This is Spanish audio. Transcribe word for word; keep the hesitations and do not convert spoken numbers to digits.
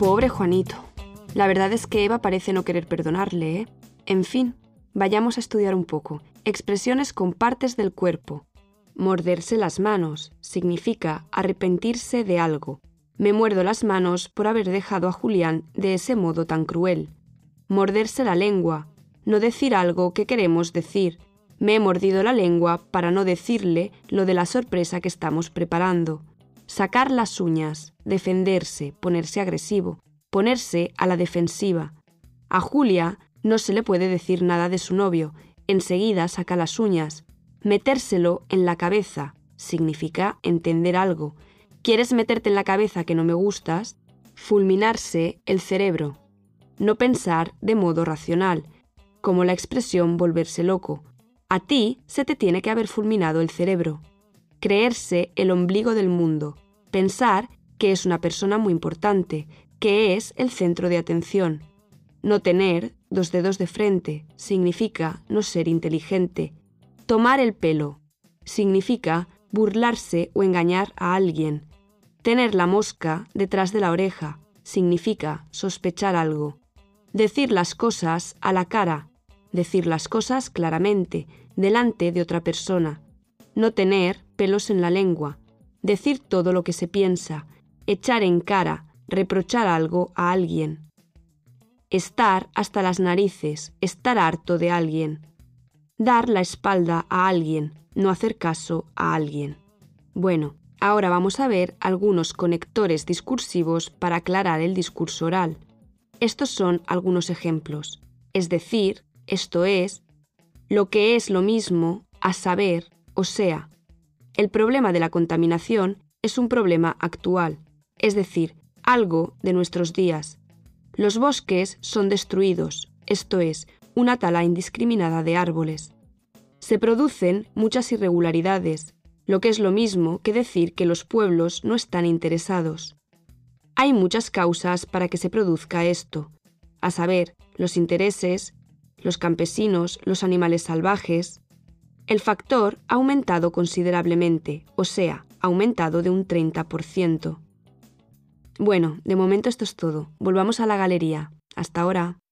Pobre Juanito. La verdad es que Eva parece no querer perdonarle, ¿eh? En fin, vayamos a estudiar un poco. Expresiones con partes del cuerpo. Morderse las manos significa arrepentirse de algo. Me muerdo las manos por haber dejado a Julián de ese modo tan cruel. Morderse la lengua. No decir algo que queremos decir. Me he mordido la lengua para no decirle lo de la sorpresa que estamos preparando. Sacar las uñas, defenderse, ponerse agresivo, ponerse a la defensiva. A Julia no se le puede decir nada de su novio, enseguida saca las uñas. Metérselo en la cabeza significa entender algo. ¿Quieres meterte en la cabeza que no me gustas? Fulminarse el cerebro. No pensar de modo racional, como la expresión volverse loco. A ti se te tiene que haber fulminado el cerebro. Creerse el ombligo del mundo. Pensar que es una persona muy importante, que es el centro de atención. No tener dos dedos de frente significa no ser inteligente. Tomar el pelo significa burlarse o engañar a alguien. Tener la mosca detrás de la oreja significa sospechar algo. Decir las cosas a la cara, decir las cosas claramente, delante de otra persona. No tener pelos en la lengua, decir todo lo que se piensa, echar en cara, reprochar algo a alguien. Estar hasta las narices, estar harto de alguien. Dar la espalda a alguien, no hacer caso a alguien. Bueno, ahora vamos a ver algunos conectores discursivos para aclarar el discurso oral. Estos son algunos ejemplos. Es decir, esto es, lo que es lo mismo, a saber, o sea. El problema de la contaminación es un problema actual, es decir, algo de nuestros días. Los bosques son destruidos, esto es, una tala indiscriminada de árboles. Se producen muchas irregularidades, lo que es lo mismo que decir que los pueblos no están interesados. Hay muchas causas para que se produzca esto, a saber, los intereses, los campesinos, los animales salvajes. El factor ha aumentado considerablemente, o sea, ha aumentado de un treinta por ciento. Bueno, de momento esto es todo. Volvamos a la galería. Hasta ahora.